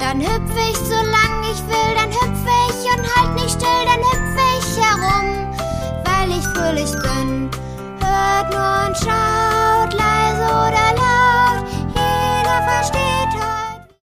Dann hüpf ich, solang ich will, dann hüpf ich und halt nicht still, dann hüpf ich herum, weil ich fröhlich bin. Hört nur und schaut.